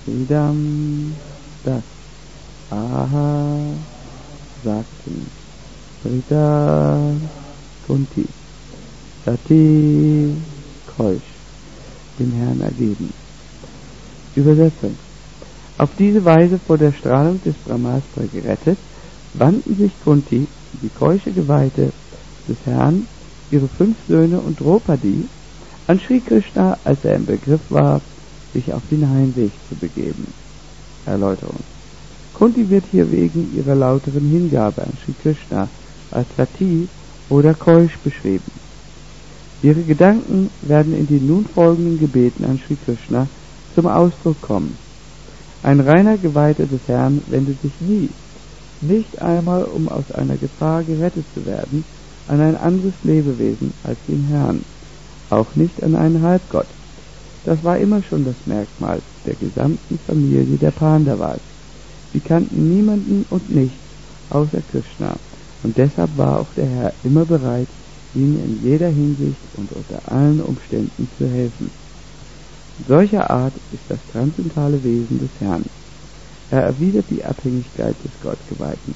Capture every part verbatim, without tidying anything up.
Idam, das, aha, sagten, Rita, Kunti, Sati, Keusch, dem Herrn ergeben. Übersetzung. Auf diese Weise vor der Strahlung des Brahmastra gerettet, wandten sich Kunti, die keusche Geweihte des Herrn, ihre fünf Söhne und Draupadi an Sri Krishna, als er im Begriff war, sich auf den Heimweg zu begeben. Erläuterung. Kunti wird hier wegen ihrer lauteren Hingabe an Sri Krishna als Sati oder Keusch beschrieben. Ihre Gedanken werden in den nun folgenden Gebeten an Sri Krishna zum Ausdruck kommen. Ein reiner Geweihter des Herrn wendet sich nie, nicht einmal um aus einer Gefahr gerettet zu werden, an ein anderes Lebewesen als den Herrn, auch nicht an einen Halbgott. Das war immer schon das Merkmal der gesamten Familie der Pandavas. Sie kannten niemanden und nichts außer Krishna, und deshalb war auch der Herr immer bereit, ihnen in jeder Hinsicht und unter allen Umständen zu helfen. Solcher Art ist das transzendentale Wesen des Herrn. Er erwidert die Abhängigkeit des Gottgeweihten.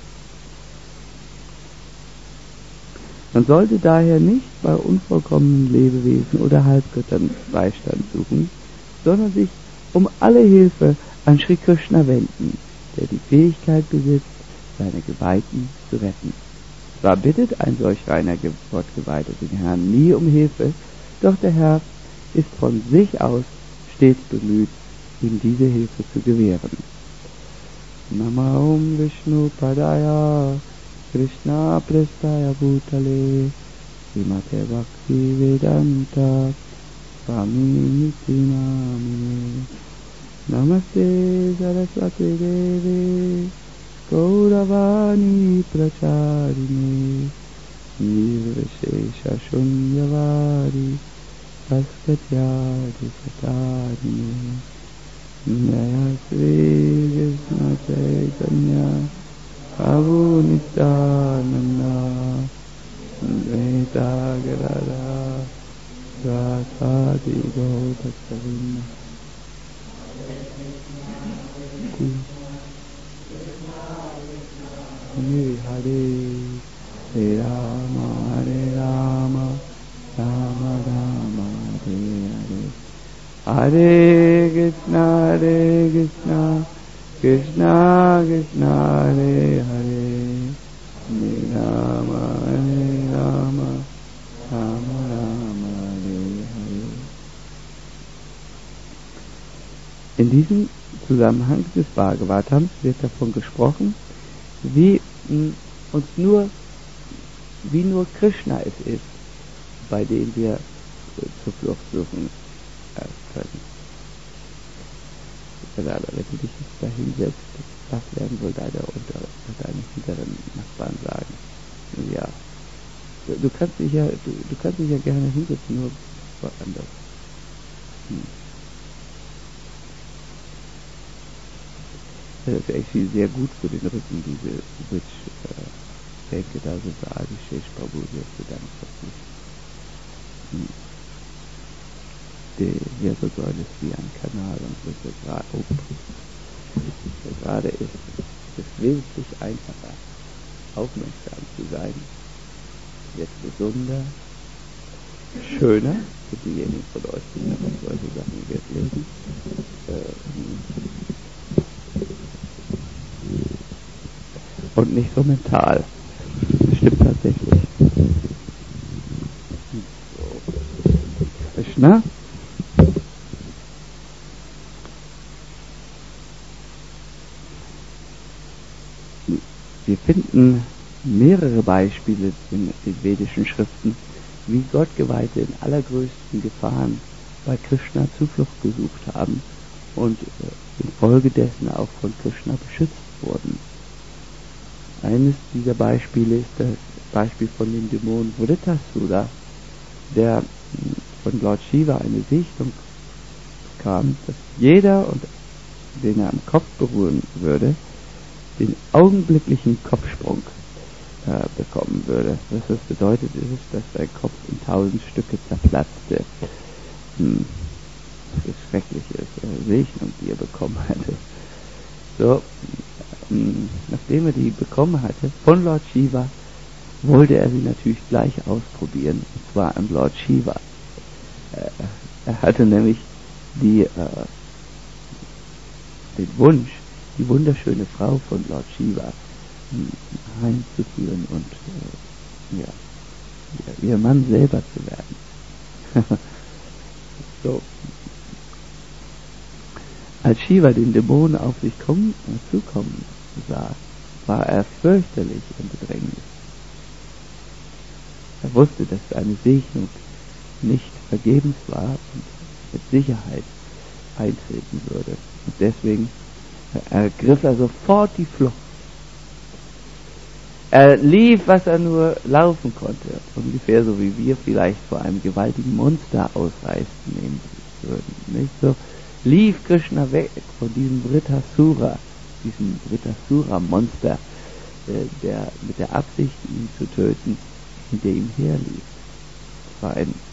Man sollte daher nicht bei unvollkommenen Lebewesen oder Halbgöttern Beistand suchen, sondern sich um alle Hilfe an Sri Krishna wenden, der die Fähigkeit besitzt, seine Geweihten zu retten. Zwar bittet ein solch reiner Gottgeweihter den Herrn nie um Hilfe, doch der Herr ist von sich aus stets bemüht, ihm diese Hilfe zu gewähren. Namahum Vishnu Padaya Krishna Prestaya Bhutale Srimate Bhakti Vedanta Swami Niti Namine Namaste Saraswati Devi Gauravani Pracharine Nirvishesha Shunyavari Saskatyadi Satarine Jaya Sri Krishna Chaitanya Prabhu Nityananda Advaita Gadadhara Radhadi Gaudatavinda. Hare Hare Hare Rama Hare Rama Rama Rama Hare Hare Hare Krishna Hare Krishna Krishna Krishna Hare Hare Hare Rama Hare Rama Rama Rama Hare Hare. In diesem Zusammenhang des Bhagavatams wird davon gesprochen, wie mh, uns nur, wie nur Krishna es ist, bei dem wir äh, zur Flucht suchen äh, können. Wenn du dich jetzt da hinsetzt, was werden wohl deine, unter, deine hinteren Nachbarn sagen? Ja, du, du kannst dich ja, du, du kannst dich ja gerne hinsetzen, nur woanders. Hm. Das ist eigentlich sehr gut für den Rücken, diese Switch-Bänke, da sind wir Adishesh Prabhu sehr bedankt. Hm. Die Wirbelsäule ist wie ein Kanal und wird so gerade, oh, so gerade ist es wesentlich einfacher, aufmerksam zu sein, wird gesunder, schöner für diejenigen von euch, die noch auf solche Sachen Wert legen. Äh, und nicht so mental. Das stimmt tatsächlich. So. Krishna? Wir finden mehrere Beispiele in den vedischen Schriften, wie Gottgeweihte in allergrößten Gefahren bei Krishna Zuflucht gesucht haben und infolgedessen auch von Krishna beschützt wurden. Eines dieser Beispiele ist das Beispiel von dem Dämon Vritasura, der von Lord Shiva eine Sichtung bekam, dass jeder, und den er am Kopf berühren würde, den augenblicklichen Kopfsprung äh, bekommen würde. Was das bedeutet ist, dass sein Kopf in tausend Stücke zerplatzte. Hm. für schreckliche äh, Segnung, die er bekommen hatte. So, ähm, nachdem er die bekommen hatte von Lord Shiva, wollte er sie natürlich gleich ausprobieren, und zwar an Lord Shiva. Äh, er hatte nämlich die, äh, den Wunsch, die wunderschöne Frau von Lord Shiva heimzuführen und äh, ja, ihr Mann selber zu werden. So. Als Shiva den Dämonen auf sich kommen, äh, zukommen sah, war er fürchterlich in Bedrängnis. Er wusste, dass seine Segnung nicht vergebens war und mit Sicherheit eintreten würde. Und deswegen ergriff er sofort die Flucht. Er lief, was er nur laufen konnte, ungefähr so wie wir vielleicht vor einem gewaltigen Monster ausreißen nehmen würden. Nicht so? Lief Krishna weg von diesem Vritasura, diesem Vritasura-Monster, äh, der mit der Absicht, ihn zu töten, hinter ihm herlief. Es war ein,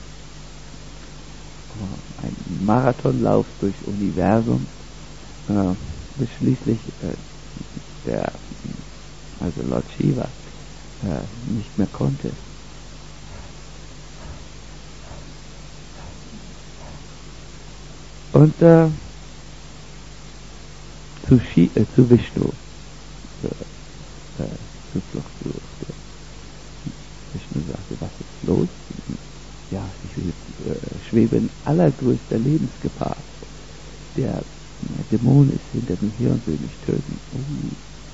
ein Marathonlauf durchs Universum, äh, bis schließlich äh, der, also Lord Shiva, äh, nicht mehr konnte. Und äh, zu, Shi, äh, zu Vishnu äh, äh, Zuflucht suchte. Vishnu sagte, was ist los? Ja, ich äh, schwebe in allergrößter Lebensgefahr. Der, der Dämon ist hinter mir her und will mich töten. Oh.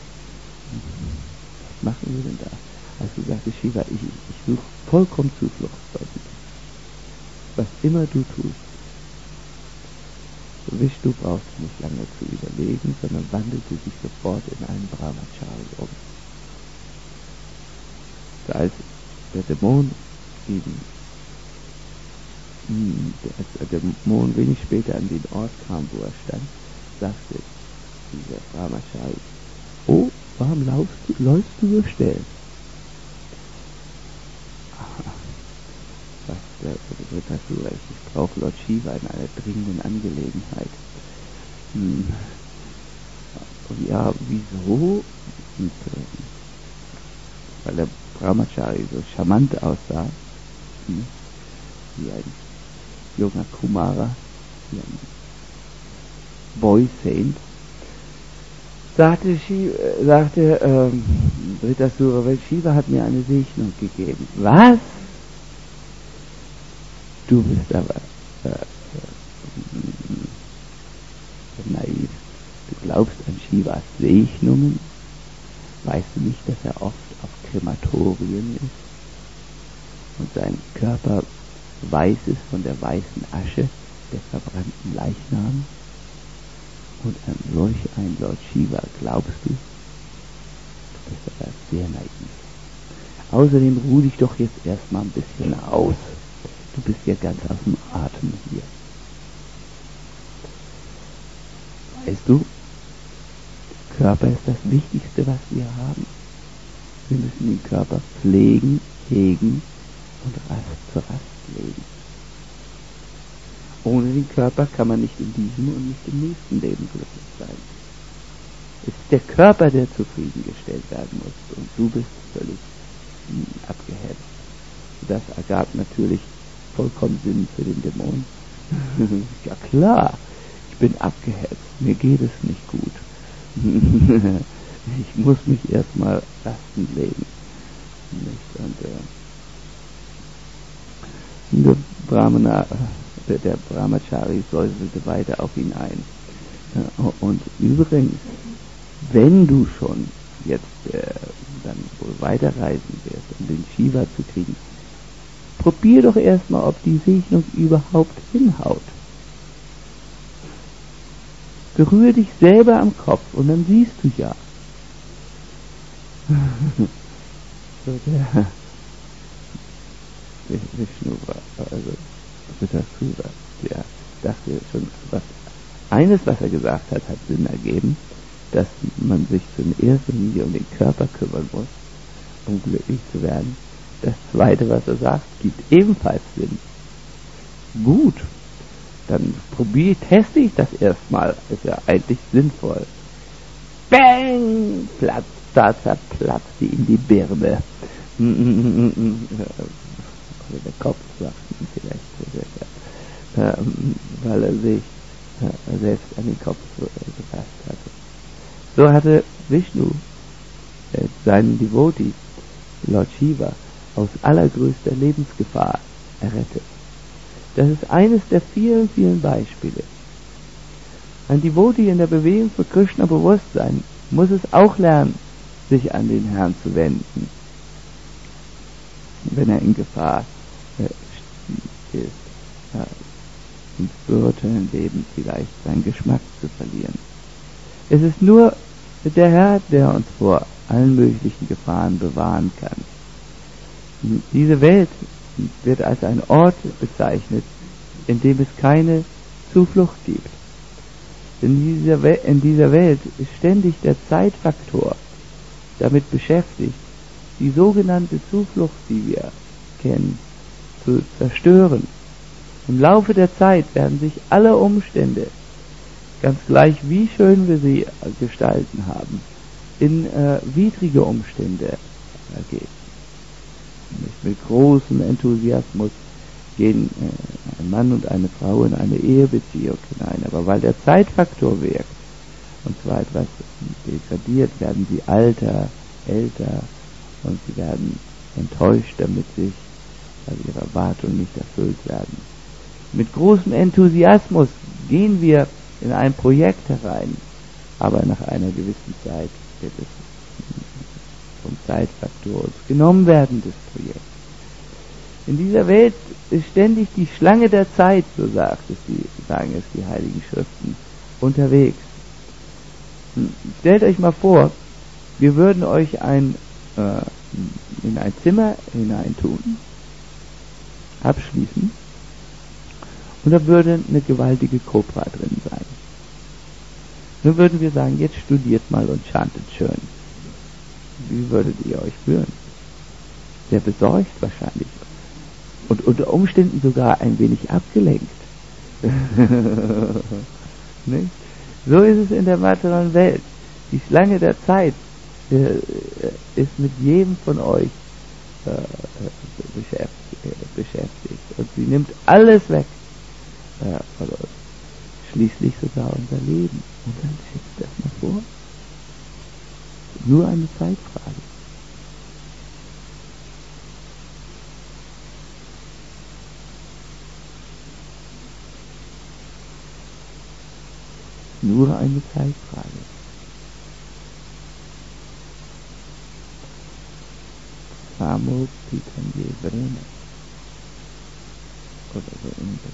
Was machen wir denn da? Also sagte Shiva, ich, ich suche vollkommen Zuflucht bei dir. Was immer du tust. Vishnu brauchte nicht lange zu überlegen, sondern wandelte sich sofort in einen Brahmachari um. Als der Dämon ihn, als der Dämon wenig später an den Ort kam, wo er stand, sagte dieser Brahmachari, oh, warum läufst du, läufst du so schnell? Was der Vritasura ist, ich brauche Lord Shiva in einer dringenden Angelegenheit. Hm. Und ja, wieso? Und, äh, weil der Brahmachari so charmant aussah, hm, wie ein junger Kumara, wie ein Boy Saint, sagte, Shiva, sagte ähm, Vritasura, weil Shiva hat mir eine Segnung gegeben. Was? Du bist aber äh, äh, naiv. Du glaubst an Shivas Segnungen? Weißt du nicht, dass er oft auf Krematorien ist und sein Körper weiß ist von der weißen Asche der verbrannten Leichname? Und an solch ein Lord Shiva glaubst du? Du bist aber sehr naiv. Außerdem ruh dich doch jetzt erstmal ein bisschen aus. Du bist ja ganz aus dem Atem hier. Weißt du, der Körper ist das Wichtigste, was wir haben. Wir müssen den Körper pflegen, hegen und Rast zur Rast legen. Ohne den Körper kann man nicht in diesem und nicht im nächsten Leben glücklich sein. Es ist der Körper, der zufriedengestellt werden muss, und du bist völlig mh, abgehetzt. Das ergab natürlich vollkommen Sinn für den Dämon. Ja klar, ich bin abgehetzt, mir geht es nicht gut. Ich muss mich erstmal lasten legen. Und, äh, der, Brahmana, der, der Brahmachari säuselte weiter auf ihn ein. Und übrigens, wenn du schon jetzt äh, dann wohl weiterreisen wirst, um den Shiva zu kriegen, probier doch erstmal, ob die Segnung überhaupt hinhaut. Berühre dich selber am Kopf und dann siehst du ja. So der, der Vishnu war, also Vritasura, der dachte schon, was, eines, was er gesagt hat, hat Sinn ergeben, dass man sich in erster Linie um den Körper kümmern muss, um glücklich zu werden. Das zweite, was er sagt, gibt ebenfalls Sinn. Gut, dann probiere, teste ich das erstmal. Ist ja eigentlich sinnvoll. Bang! Platzt, da zerplatzt die in die Birne. Oder der Kopf sagt vielleicht, ähm, weil er sich äh, selbst an den Kopf äh, gefasst hatte. So hatte Vishnu äh, seinen Devotee, Lord Shiva, aus allergrößter Lebensgefahr errettet. Das ist eines der vielen, vielen Beispiele. Ein Devotee in der Bewegung für Krishna-Bewusstsein muss es auch lernen, sich an den Herrn zu wenden, wenn er in Gefahr äh, ist, äh, im spirituellen Leben vielleicht seinen Geschmack zu verlieren. Es ist nur der Herr, der uns vor allen möglichen Gefahren bewahren kann. Diese Welt wird als ein Ort bezeichnet, in dem es keine Zuflucht gibt. In dieser, We- in dieser Welt ist ständig der Zeitfaktor damit beschäftigt, die sogenannte Zuflucht, die wir kennen, zu zerstören. Im Laufe der Zeit werden sich alle Umstände, ganz gleich wie schön wir sie gestalten haben, in äh, widrige Umstände ergeben. Nicht mit großem Enthusiasmus gehen äh, ein Mann und eine Frau in eine Ehebeziehung hinein, aber weil der Zeitfaktor wirkt, und zwar etwas degradiert, werden sie alter, älter und sie werden enttäuscht, damit sich also ihre Erwartungen nicht erfüllt werden. Mit großem Enthusiasmus gehen wir in ein Projekt herein, aber nach einer gewissen Zeit wird es vom Zeitfaktor uns genommen werden, das Projekt. In dieser Welt ist ständig die Schlange der Zeit, so sagt es die, sagen es die Heiligen Schriften, unterwegs. Stellt euch mal vor, wir würden euch ein, äh, in ein Zimmer hineintun, abschließen, und da würde eine gewaltige Kobra drin sein. Nun würden wir sagen, jetzt studiert mal und chantet schön. Wie würdet ihr euch fühlen? Sehr besorgt wahrscheinlich. Und unter Umständen sogar ein wenig abgelenkt. Nicht? So ist es in der materiellen Welt. Die Schlange der Zeit äh, ist mit jedem von euch äh, beschäftigt, äh, beschäftigt. Und sie nimmt alles weg äh, von uns. Schließlich sogar unser Leben. Und dann stellt das mal vor. Nur eine Zeitfrage. Nur eine Zeitfrage. Samo Pitanje Vrena. Oder so irgendwas.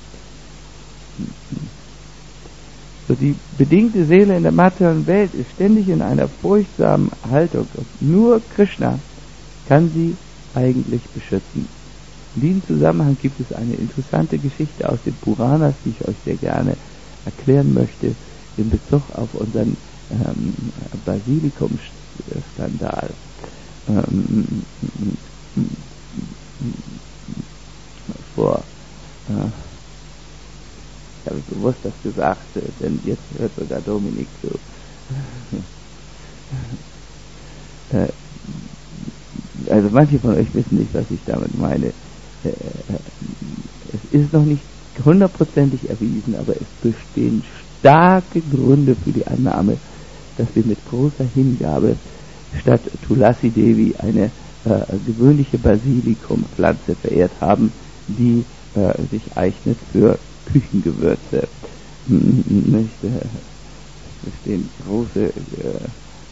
So, die bedingte Seele in der materiellen Welt ist ständig in einer furchtsamen Haltung. Und nur Krishna kann sie eigentlich beschützen. In diesem Zusammenhang gibt es eine interessante Geschichte aus den Puranas, die ich euch sehr gerne erklären möchte, in Bezug auf unseren ähm, Basilikum-Skandal. Ähm, vor äh, ich habe bewusst das gesagt, denn jetzt hört sogar Dominik zu. äh, also manche von euch wissen nicht, was ich damit meine. Äh, es ist noch nicht hundertprozentig erwiesen, aber es bestehen starke Gründe für die Annahme, dass wir mit großer Hingabe statt Tulasi Devi eine äh, gewöhnliche Basilikumpflanze verehrt haben, die äh, sich eignet für Küchengewürze. Nicht, äh, es bestehen große äh,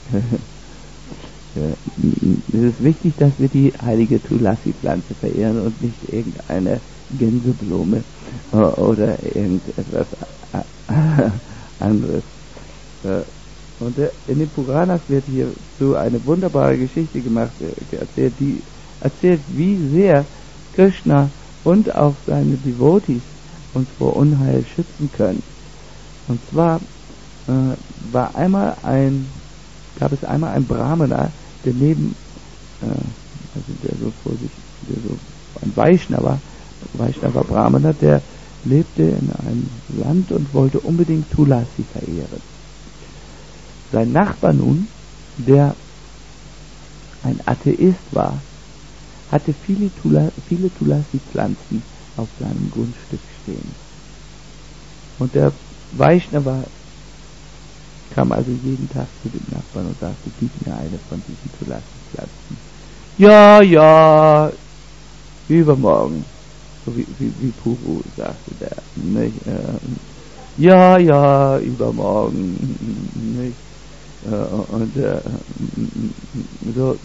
es ist wichtig, dass wir die heilige Tulasi-Pflanze verehren und nicht irgendeine Gänseblume oder irgendetwas anderes. Und in den Puranas wird hierzu eine wunderbare Geschichte gemacht, erzählt, die erzählt, wie sehr Krishna und auch seine Devotees uns vor Unheil schützen können. Und zwar äh, war einmal ein, gab es einmal einen Brahmana, der neben, äh, also der so vor sich, der so ein Vaishnava, Vaishnava Brahmana, der lebte in einem Land und wollte unbedingt Tulasi verehren. Sein Nachbar nun, der ein Atheist war, hatte viele, Tula, viele Tulasi-Pflanzen auf seinem Grundstück stehen. Und der Vaishnava kam also jeden Tag zu dem Nachbarn und sagte, gib mir eine von diesen Tulasi-Pflanzen. Ja, ja, übermorgen. So wie, wie, wie Puru sagte der. Nicht? Äh, ja, ja, übermorgen. Nicht? Äh, und äh, so.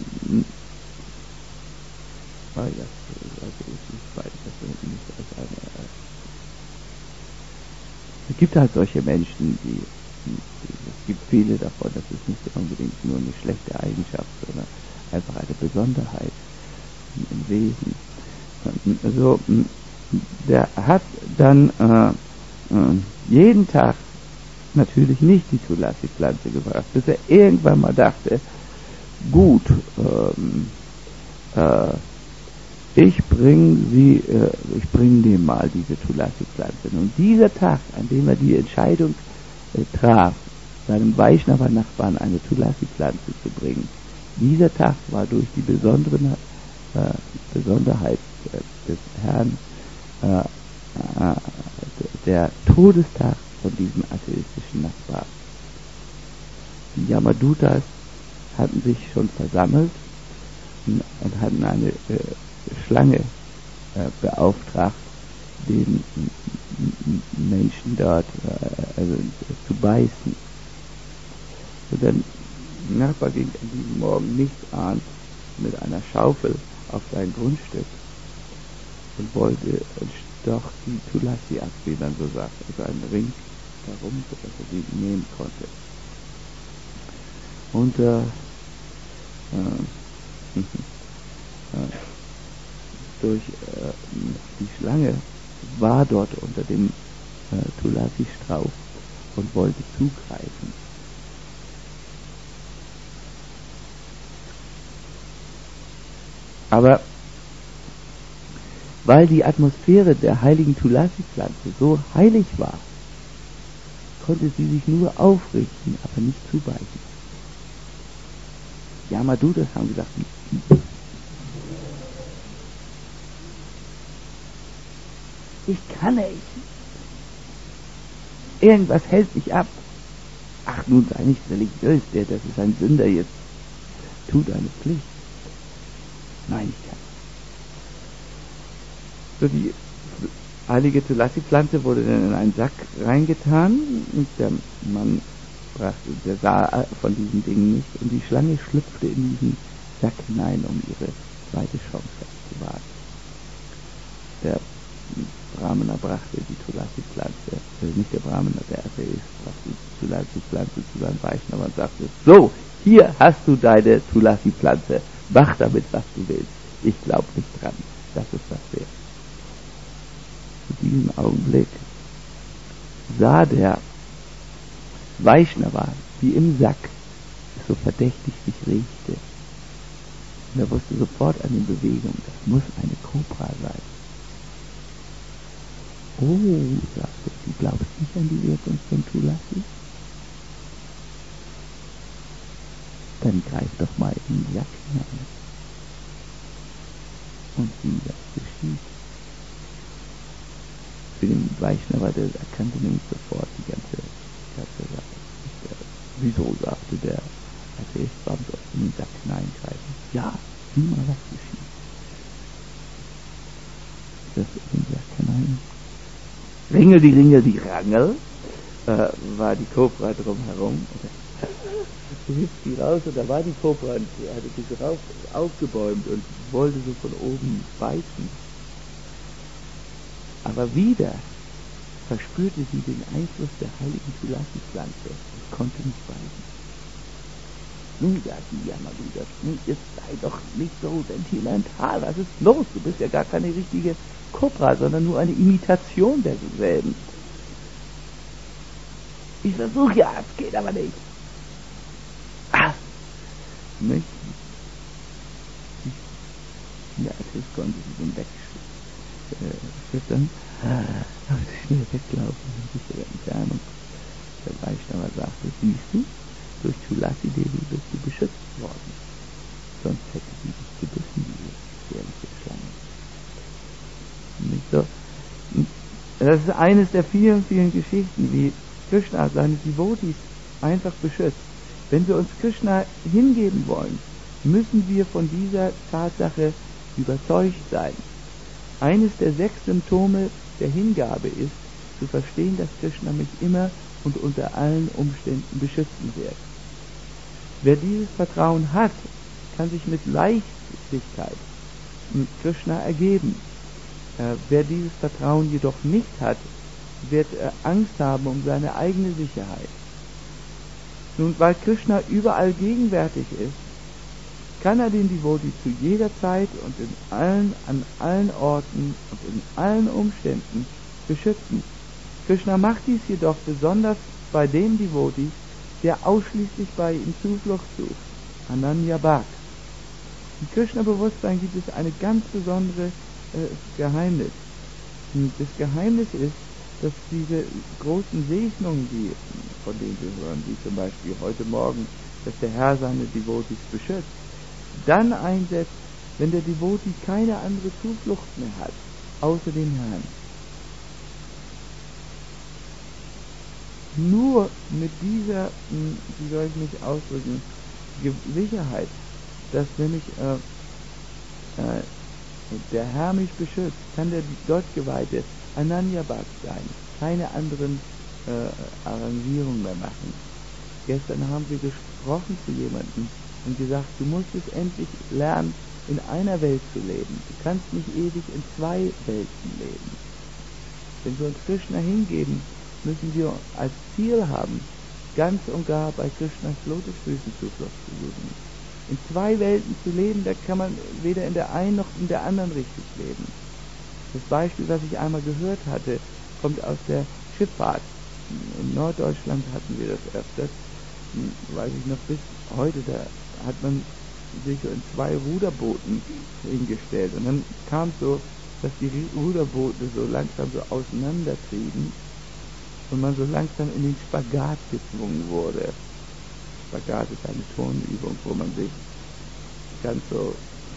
Ah, ja, also ich weiß das nicht als eine. Äh, es gibt halt solche Menschen, die, die, es gibt viele davon, das ist nicht unbedingt nur eine schlechte Eigenschaft, sondern einfach eine Besonderheit im Wesen. Also, der hat dann äh, äh, jeden Tag natürlich nicht die Tulasi-Pflanze gebracht, bis er irgendwann mal dachte, gut, ähm, äh, ich bringe sie, äh, ich bringe dem mal diese Tulasi-Pflanze. Und dieser Tag, an dem er die Entscheidung äh, traf, seinem Vaishnava-Nachbarn eine Tulasi-Pflanze zu bringen, dieser Tag war durch die besonderen, äh, Besonderheit äh, des Herrn äh, äh, der Todestag von diesem atheistischen Nachbar. Die Yamadutas hatten sich schon versammelt und, und hatten eine äh, Schlange äh, beauftragt, den Menschen dort äh, also, zu beißen. Und der Nachbar ging an diesem Morgen nichts ahnt mit einer Schaufel auf sein Grundstück und wollte doch die Tulasi ab, wie man so sagt, also einen Ring darum, sodass er sie nehmen konnte. Und äh, äh, äh, durch äh, die Schlange war dort unter dem äh, Tulasi-Strauch und wollte zugreifen. Aber weil die Atmosphäre der heiligen Tulasi-Pflanze so heilig war, konnte sie sich nur aufrichten, aber nicht zubeißen. Die Yamadutas haben gesagt, ich kann nicht. Irgendwas hält mich ab. Ach, nun sei nicht religiös, der, das ist ein Sünder jetzt. Tu deine Pflicht. Nein, ich kann. So, die heilige Tulasi-Pflanze wurde dann in einen Sack reingetan und der Mann brachte, der sah von diesen Dingen nicht und die Schlange schlüpfte in diesen Sack hinein, um ihre zweite Chance zu wagen. Der Brahmana brachte die Tulasi-Pflanze, also nicht der Brahmana, der Atheist, brachte die Tulasi-Pflanze zu seinem Vaishnava und sagte, so, hier hast du deine Tulasi-Pflanze, mach damit, was du willst. Ich glaube nicht dran, dass es das wäre. In diesem Augenblick sah der Vaishnava, wie im Sack es so verdächtig sich regte. Und er wusste sofort an den Bewegungen, das muss eine Kobra sein. Oh, sagte, du glaubst nicht an die Wirkung von Tulasi? Dann greif doch mal in den Sack hinein. Und sieh, was geschieht. Für den Vaishnava, der erkannte nämlich sofort die ganze, ganze Sache. Der, wieso, sagte der Atheist, warum soll ich in den Sack hineingreifen? Ja, sieh mal, was geschieht. Das in den Sack hinein. Ringel, die Ringel, die Rangel, äh, war die Kobra drumherum. Du hüpft die raus und da war die Kobra und die hatte sich rauf, aufgebäumt und wollte so von oben beißen. Aber wieder verspürte sie den Einfluss der heiligen Tulasi-Pflanze und konnte nicht beißen. Nun, sagten die Yamadutas, nun, jetzt sei doch nicht so sentimental, was ist los? Du bist ja gar keine richtige Kobra, sondern nur eine Imitation derselben. Ich versuche ja, es geht aber nicht. Ah, nicht? Der Atheist konnte sie dann wegschießen. äh, füttern, und schnell weglaufen in sichere Entfernung. Der Vaishnava sagte, siehst du, durch Tulasi Devi bist du beschützt worden. Sonst hätte sie dich gebissen, diese gefährliche Schlange. Nicht so? Das ist eines der vielen, vielen Geschichten, wie Krishna seine Devotis einfach beschützt. Wenn wir uns Krishna hingeben wollen, müssen wir von dieser Tatsache überzeugt sein. Eines der sechs Symptome der Hingabe ist, zu verstehen, dass Krishna mich immer und unter allen Umständen beschützen wird. Wer dieses Vertrauen hat, kann sich mit Leichtigkeit mit Krishna ergeben. Äh, wer dieses Vertrauen jedoch nicht hat, wird äh, Angst haben um seine eigene Sicherheit. Nun, weil Krishna überall gegenwärtig ist, kann er den Devotee zu jeder Zeit und in allen, an allen Orten und in allen Umständen beschützen. Krishna macht dies jedoch besonders bei dem Devotee, der ausschließlich bei ihm Zuflucht sucht, Ananya Bhakt. Im Krishna-Bewusstsein gibt es eine ganz besondere äh, Geheimnis. Und das Geheimnis ist, dass diese großen Segnungen, die, von denen wir hören, wie zum Beispiel heute Morgen, dass der Herr seine Devotees beschützt, dann einsetzt, wenn der Devotee keine andere Zuflucht mehr hat, außer dem Herrn. Nur mit dieser, wie soll ich mich ausdrücken, Sicherheit, dass nämlich äh, äh, der Herr mich beschützt, kann der Gottgeweihte Ananya Bhakt sein, keine anderen äh, Arrangierungen mehr machen. Gestern haben wir gesprochen zu jemandem und gesagt, du musst es endlich lernen, in einer Welt zu leben. Du kannst nicht ewig in zwei Welten leben. Wenn wir uns Krishna hingeben, müssen wir als Ziel haben, ganz und gar bei Krishnas Lotusfüßen Zuflucht zu suchen. In zwei Welten zu leben, da kann man weder in der einen noch in der anderen richtig leben. Das Beispiel, was ich einmal gehört hatte, kommt aus der Schifffahrt. In Norddeutschland hatten wir das öfters, weiß ich noch bis heute, da hat man sich so in zwei Ruderbooten hingestellt und dann kam es so, dass die Ruderboote so langsam so auseinandertrieben und man so langsam in den Spagat gezwungen wurde. Spagat ist eine Turnübung, wo man sich ganz so,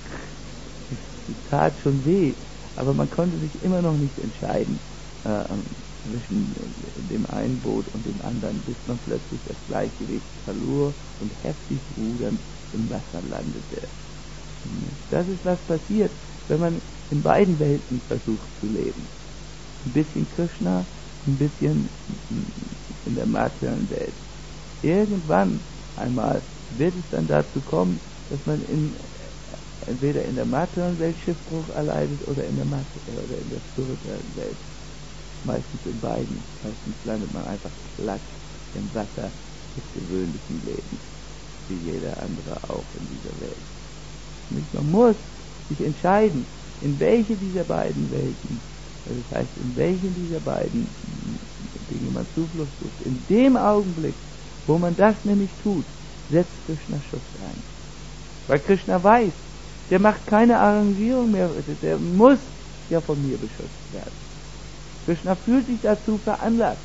die tat schon weh, aber man konnte sich immer noch nicht entscheiden äh, zwischen dem einen Boot und dem anderen, bis man plötzlich das Gleichgewicht verlor und heftig rudernd im Wasser landete. Das ist, was passiert, wenn man in beiden Welten versucht zu leben. Ein bisschen Krishna, ein bisschen in der materiellen Welt. Irgendwann einmal wird es dann dazu kommen, dass man in, entweder in der materiellen Welt Schiffbruch erleidet oder in der, oder in der spirituellen Welt. Meistens in beiden. Meistens landet man einfach platt im Wasser des gewöhnlichen Lebens, wie jeder andere auch in dieser Welt. Nicht? Man muss sich entscheiden, in welche dieser beiden Welten, das heißt, in welchen dieser beiden Dinge man Zuflucht sucht. In dem Augenblick, wo man das nämlich tut, setzt Krishna Schutz ein. Weil Krishna weiß, der macht keine Arrangierung mehr, der muss ja von mir beschützt werden. Krishna fühlt sich dazu veranlasst.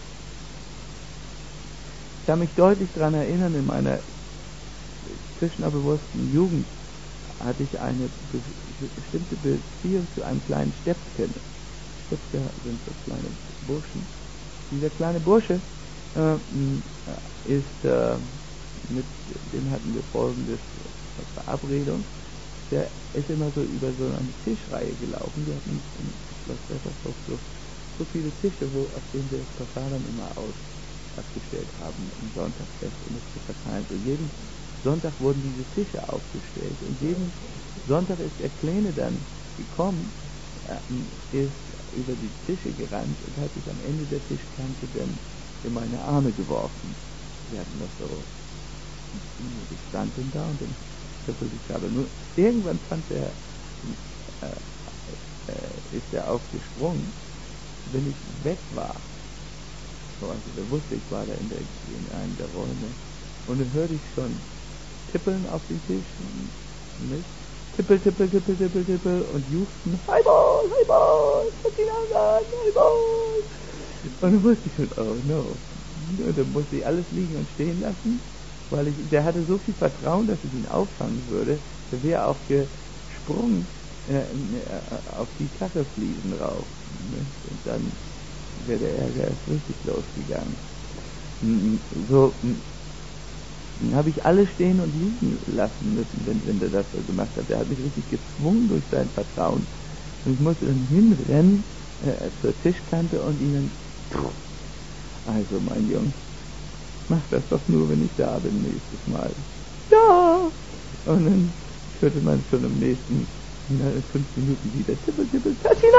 Ich kann mich deutlich daran erinnern, in meiner Krishna-bewussten Jugend hatte ich eine bestimmte Beziehung zu einem kleinen Steppken. Stepke sind so kleine Burschen. Dieser kleine Bursche äh, ist, äh, mit dem hatten wir folgendes Verabredung. Der ist immer so über so eine Tischreihe gelaufen. Wir hatten im Schloss Wettersdorf so, so viele Tische, wo, auf denen wir das Prasadam immer aus, abgestellt haben im Sonntagsfest, um es zu verteilen. So jeden Sonntag wurden diese Tische aufgestellt und jeden Sonntag ist der Kleine dann gekommen, äh, ist über die Tische gerannt und hat sich am Ende der Tischkante dann in meine Arme geworfen. Wir hatten das so, ich stand dann da und dann trippelte ich aber nur. Irgendwann fand er, äh, äh, ist er aufgesprungen, wenn ich weg war. So, also da wusste ich, war da in, der, in einem der Räume. Und dann hörte ich schon Tippeln auf den Tisch, nicht? tippel, tippel, tippel, tippel, tippel und juchzen, Highball, Highball, Satchinanand, Highball. Und dann wusste ich schon, oh no. Und dann musste ich alles liegen und stehen lassen, weil ich, der hatte so viel Vertrauen, dass ich ihn auffangen würde, der wäre auch gesprungen äh, äh, auf die Kachelfliesen rauf. Und dann wäre der Ärger erst richtig losgegangen. So habe ich alle stehen und liegen lassen müssen, wenn, wenn der das so gemacht hat. Der hat mich richtig gezwungen durch sein Vertrauen. Und ich musste dann hinrennen äh, zur Tischkante und ihnen, also mein Junge, mach das doch nur, wenn ich da bin nächstes Mal. Ja! Und dann hörte man schon im nächsten in fünf Minuten wieder tippel, tippel,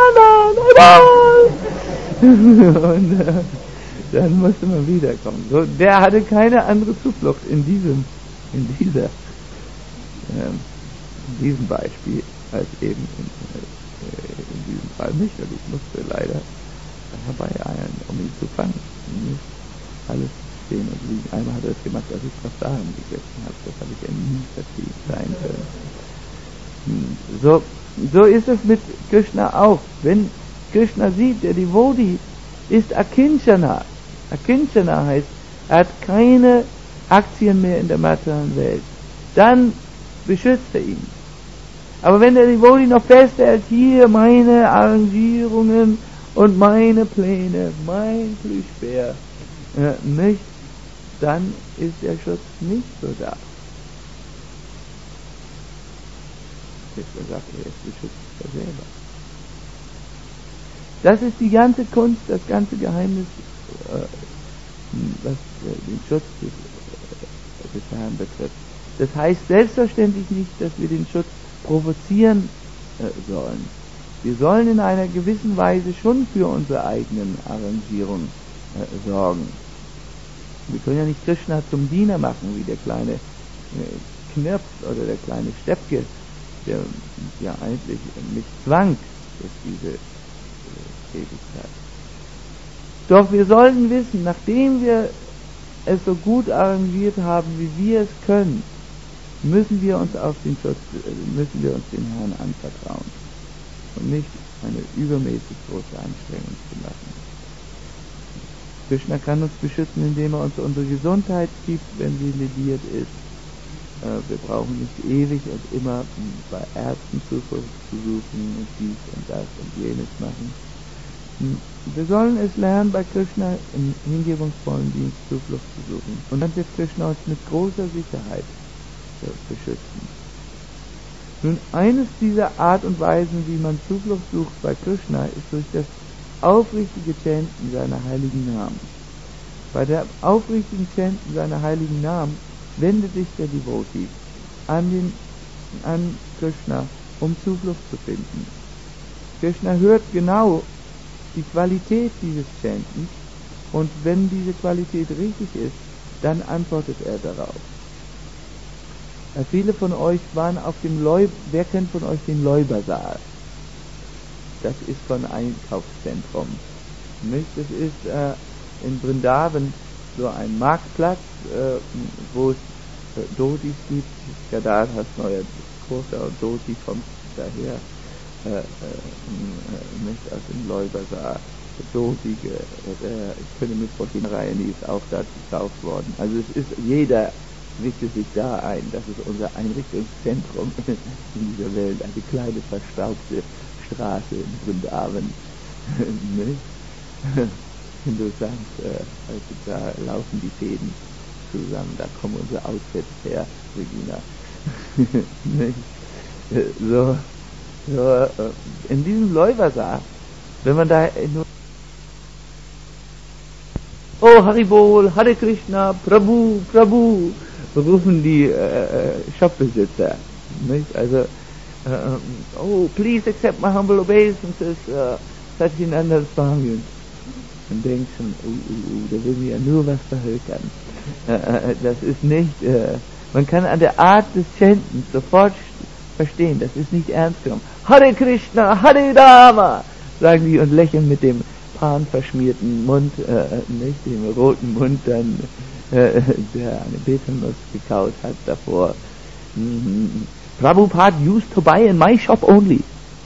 Satchinanand, und äh, dann musste man wiederkommen. So, der hatte keine andere Zuflucht in diesem, in dieser, ähm, in diesem Beispiel als eben in, äh, in diesem Fall nicht. Und ich musste leider herbeieilen, um ihn zu fangen. Nicht alles stehen und liegen. Einmal hat er es gemacht, als ich Prasadam gegessen habe. Das habe ich ja nie verziehen sein können. So, so ist es mit Krishna auch. Wenn Krishna sieht, der Devotee ist Akinchana. Akinchana heißt, er hat keine Aktien mehr in der materiellen Welt. Dann beschützt er ihn. Aber wenn der Devotee noch festhält, hier meine Arrangierungen und meine Pläne, mein Plüschbär, äh, nicht, dann ist der Schutz nicht so da. Krishna sagt, er ist beschützt er selber. Das ist die ganze Kunst, das ganze Geheimnis, äh, was äh, den Schutz des, äh, des Herrn betrifft. Das heißt selbstverständlich nicht, dass wir den Schutz provozieren äh, sollen. Wir sollen in einer gewissen Weise schon für unsere eigenen Arrangierungen äh, sorgen. Wir können ja nicht Krishna zum Diener machen, wie der kleine äh, Knirps oder der kleine Steppke, der ja eigentlich mich zwang durch diese äh, Tätigkeit. Doch wir sollten wissen, nachdem wir es so gut arrangiert haben, wie wir es können, müssen wir uns auf den Schutz, äh, müssen wir uns den Herrn anvertrauen und nicht eine übermäßig große Anstrengung zu machen. Krishna kann uns beschützen, indem er uns unsere Gesundheit gibt, wenn sie lediert ist. Wir brauchen nicht ewig und immer bei Ärzten Zuflucht zu suchen und dies und das und jenes machen. Wir sollen es lernen, bei Krishna im hingebungsvollen Dienst Zuflucht zu suchen. Und dann wird Krishna uns mit großer Sicherheit beschützen. Nun, eines dieser Art und Weisen, wie man Zuflucht sucht bei Krishna, ist durch das aufrichtige Chanten seiner heiligen Namen. Bei der aufrichtigen Chanten seiner heiligen Namen wendet sich der Devotee an, den, an Krishna, um Zuflucht zu finden. Krishna hört genau die Qualität dieses Chantens und wenn diese Qualität richtig ist, dann antwortet er darauf. Ja, viele von euch waren auf dem Loi, wer kennt von euch den Loi-Bazar? Das ist von Einkaufszentrum. Nicht? Das ist äh, in Vrindavan so ein Marktplatz, äh, wo es äh, Dhotis gibt. Gadadhas neuer großer Dhoti kommt daher, äh, äh, nicht aus dem Loi-Bazar. Dhoti, äh, ich könnte mit Proteinreihen, die ist auch da gekauft worden. Also es ist, jeder richtet sich da ein. Das ist unser Einrichtungszentrum in dieser Welt. Eine kleine verstaubte Straße in Vrindavan. Interessant, äh, also da laufen die Fäden zusammen, da kommen unsere Outfits her, Regina. so, so, in diesem Loi-Bazar, wenn man da nur Oh Haribol, Hare Krishna, Prabhu, Prabhu, rufen die äh, Shopbesitzer, nicht? Also, äh, oh, please accept my humble obeisances, uh, Satchinanand Swami. Und denkt schon, uh, uh, uh, der will mir ja nur was verhökern. Äh, das ist nicht, äh, man kann an der Art des Chantens sofort verstehen, das ist nicht ernst genommen. Hare Krishna, Hare Rama, sagen die und lächeln mit dem panverschmierten Mund, äh, nicht dem roten Mund dann, äh, der eine Betelnuss gekaut hat davor. Prabhupada used to buy in my shop only.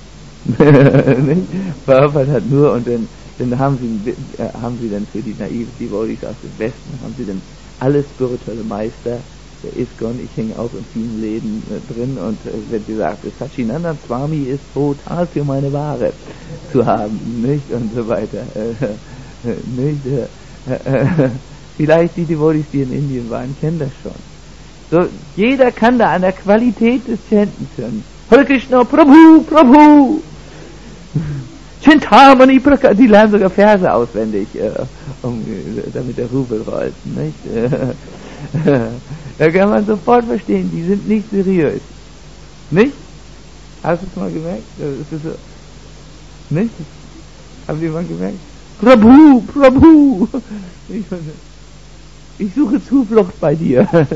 Prabhupada hat nur, und dann, dann haben sie, äh, haben sie dann für die naiven Devotees aus dem Westen, haben sie dann alle spirituelle Meister, der ISKCON, ich hänge auch in vielen Läden äh, drin, und äh, wenn sie sagt, Satchidananda Swami ist total für meine Ware zu haben, nicht, und so weiter, äh, äh, nicht, äh, äh, vielleicht die Devotees, die in Indien waren, kennen das schon. So, jeder kann da an der Qualität des Chantens hören. Hare Krishna, Prabhu, Prabhu! Chintamani Praka, die lernen sogar Verse auswendig, äh, um, damit der Rubel rollt, nicht? Da kann man sofort verstehen, die sind nicht seriös. Nicht? Hast du es mal gemerkt? Ist das so? Nicht? Haben die mal gemerkt? Prabhu, Prabhu! Ich, ich suche Zuflucht bei dir. Und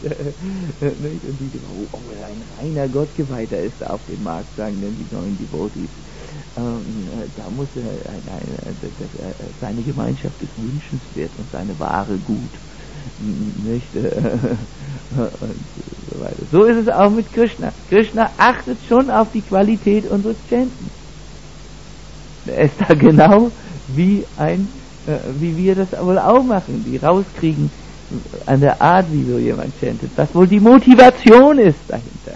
die, oh, oh, ein reiner Gottgeweihter ist da auf dem Markt, sagen dann die neuen Devotees. Ähm, da muss er, äh, äh, seine Gemeinschaft ist wünschenswert und seine Ware gut. Nicht? Und so weiter. So ist es auch mit Krishna. Krishna achtet schon auf die Qualität unseres Chanten. Er ist da genau wie ein, äh, wie wir das wohl auch machen, die rauskriegen an der Art, wie so jemand chantet, was wohl die Motivation ist dahinter.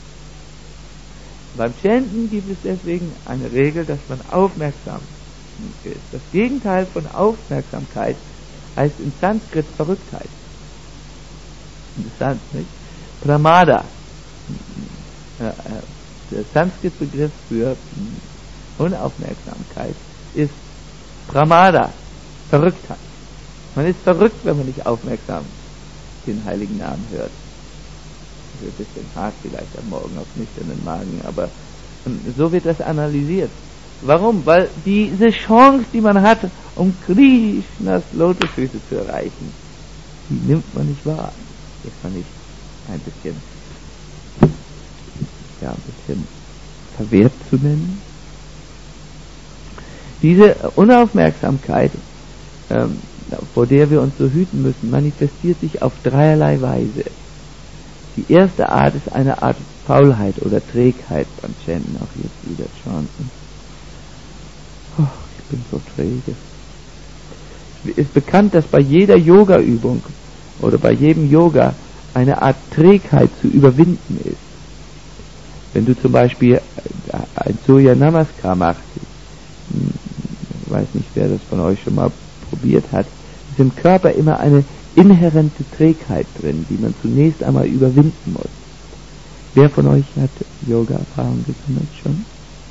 Beim Chanten gibt es deswegen eine Regel, dass man aufmerksam ist. Das Gegenteil von Aufmerksamkeit heißt in Sanskrit Verrücktheit. Interessant, nicht? Pramada. Der Sanskrit-Begriff für Unaufmerksamkeit ist Pramada, Verrücktheit. Man ist verrückt, wenn man nicht aufmerksam den heiligen Namen hört. Ein bisschen hart vielleicht am Morgen auf nüchternen Magen, aber so wird das analysiert. Warum? Weil diese Chance, die man hat, um Krishnas Lotusfüße zu erreichen, die nimmt man nicht wahr. Ist man nicht ein bisschen, ja, ein bisschen verwehrt zu nennen? Diese Unaufmerksamkeit, ähm, vor der wir uns so hüten müssen, manifestiert sich auf dreierlei Weise. Die erste Art ist eine Art Faulheit oder Trägheit beim Chanten, auch jetzt wieder Chanten. Oh, ich bin so träge. Es ist bekannt, dass bei jeder Yoga-Übung oder bei jedem Yoga eine Art Trägheit zu überwinden ist. Wenn du zum Beispiel ein Surya Namaskar machst, ich weiß nicht, wer das von euch schon mal probiert hat, ist im Körper immer eine inhärente Trägheit drin, die man zunächst einmal überwinden muss. Wer von euch hat Yoga-Erfahrung gesammelt schon?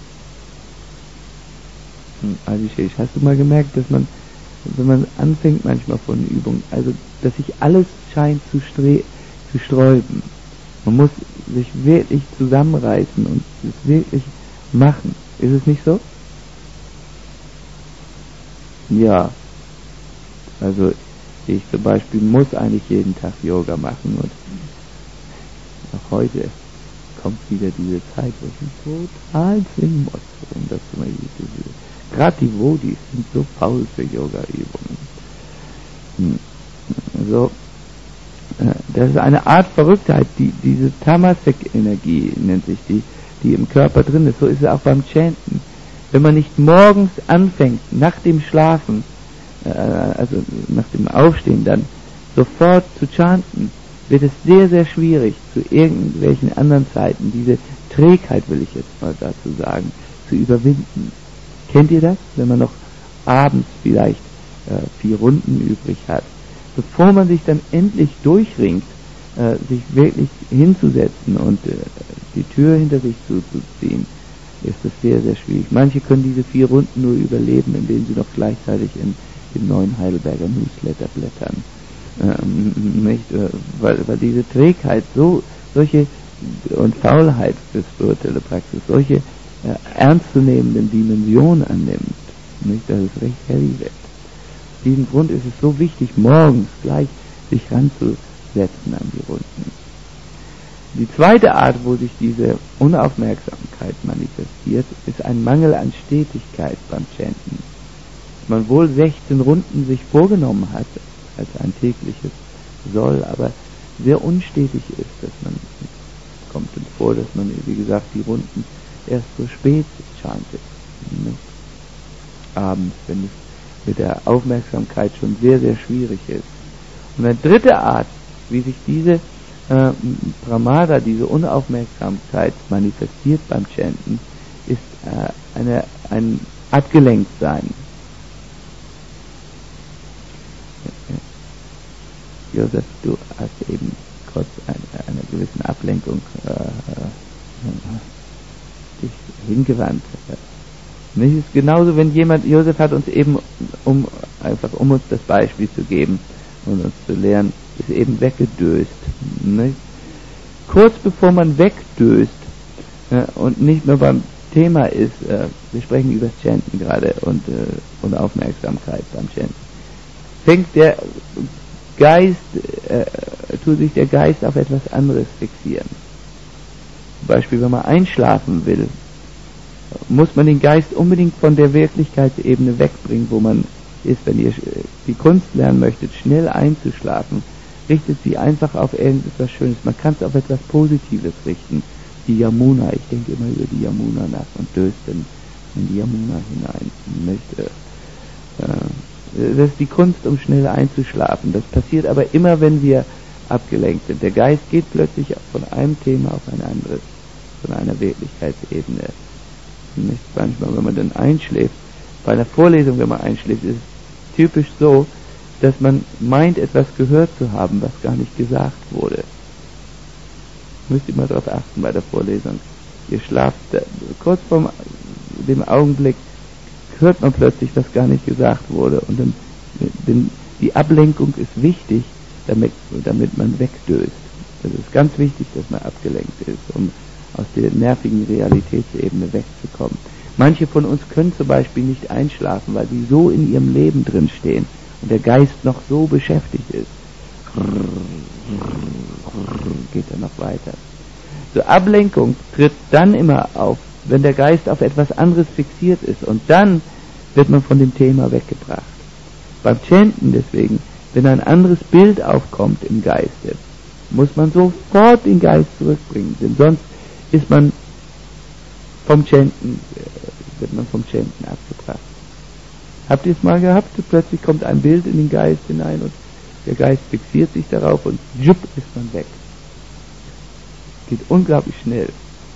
Hm, Abhishek, hast du mal gemerkt, dass man, wenn man anfängt manchmal von Übung, also dass sich alles scheint zu, stre- zu sträuben. Man muss sich wirklich zusammenreißen und es wirklich machen. Ist es nicht so? Ja. Also ich zum Beispiel muss eigentlich jeden Tag Yoga machen und auch heute kommt wieder diese Zeit, wo ich mich total zwingen muss, um das zu machen. Gerade die Vodis sind so faul für Yoga-Übungen. Hm. So, das ist eine Art Verrücktheit, die, diese Tamasek-Energie nennt sich die, die im Körper drin ist. So ist es auch beim Chanten. Wenn man nicht morgens anfängt, nach dem Schlafen, äh, also nach dem Aufstehen dann, sofort zu chanten, wird es sehr, sehr schwierig, zu irgendwelchen anderen Zeiten, diese Trägheit, will ich jetzt mal dazu sagen, zu überwinden. Kennt ihr das? Wenn man noch abends vielleicht äh, vier Runden übrig hat, bevor man sich dann endlich durchringt, äh, sich wirklich hinzusetzen und äh, die Tür hinter sich zuzuziehen, ist das sehr, sehr schwierig. Manche können diese vier Runden nur überleben, indem sie noch gleichzeitig in dem neuen Heidelberger Newsletter blättern. Ähm, nicht, äh, weil, weil diese Trägheit so, solche und Faulheit für spirituelle Praxis, solche äh, ernstzunehmenden Dimensionen annimmt, nicht, dass es recht heavy wird. Aus diesem Grund ist es so wichtig, morgens gleich sich ranzusetzen an die Runden. Die zweite Art, wo sich diese Unaufmerksamkeit manifestiert, ist ein Mangel an Stetigkeit beim Chanten. Dass man wohl sechzehn Runden sich vorgenommen hat, als ein tägliches Soll, aber sehr unstetig ist, dass man kommt uns vor, dass man, wie gesagt, die Runden erst so spät chantet. Nicht? Abends, wenn es mit der Aufmerksamkeit schon sehr, sehr schwierig ist. Und eine dritte Art, wie sich diese äh, Pramada, diese Unaufmerksamkeit manifestiert beim Chanten, ist äh, eine, ein Abgelenktsein. Josef, du hast eben trotz einer, einer gewissen Ablenkung äh, dich hingewandt. Nicht? Es ist genauso, wenn jemand, Josef hat uns eben, um einfach um uns das Beispiel zu geben und uns zu lehren, ist eben weggedöst. Nicht? Kurz bevor man wegdöst äh, und nicht nur beim Thema ist, äh, wir sprechen über das Chanten gerade und, äh, und Aufmerksamkeit beim Chanten, fängt der Geist, äh, tut sich der Geist auf etwas anderes fixieren. Zum Beispiel, wenn man einschlafen will, muss man den Geist unbedingt von der Wirklichkeitsebene wegbringen, wo man ist. Wenn ihr die Kunst lernen möchtet, schnell einzuschlafen, richtet sie einfach auf irgendetwas Schönes. Man kann es auf etwas Positives richten. Die Yamuna, ich denke immer über die Yamuna nach und döst in die Yamuna hinein. Möchte, äh, das ist die Kunst, um schnell einzuschlafen. Das passiert aber immer, wenn wir abgelenkt sind. Der Geist geht plötzlich von einem Thema auf ein anderes, von einer Wirklichkeitsebene. Nicht manchmal, wenn man dann einschläft, bei einer Vorlesung, wenn man einschläft, ist es typisch so, dass man meint, etwas gehört zu haben, was gar nicht gesagt wurde. Müsst ihr mal darauf achten bei der Vorlesung. Ihr schlaft, kurz vor dem Augenblick hört man plötzlich, was gar nicht gesagt wurde. Und dann, denn die Ablenkung ist wichtig, damit, damit man wegdöst. Es ist ganz wichtig, dass man abgelenkt ist, um aus der nervigen Realitätsebene wegzukommen. Manche von uns können zum Beispiel nicht einschlafen, weil sie so in ihrem Leben drin stehen und der Geist noch so beschäftigt ist. Geht er noch weiter. So, Ablenkung tritt dann immer auf, wenn der Geist auf etwas anderes fixiert ist, und dann wird man von dem Thema weggebracht. Beim Chanten deswegen, wenn ein anderes Bild aufkommt im Geiste, muss man sofort den Geist zurückbringen, denn sonst ist man vom Chanten, wird man vom Chanten abgebracht. Habt ihr es mal gehabt? Plötzlich kommt ein Bild in den Geist hinein und der Geist fixiert sich darauf und jupp ist man weg. Geht unglaublich schnell.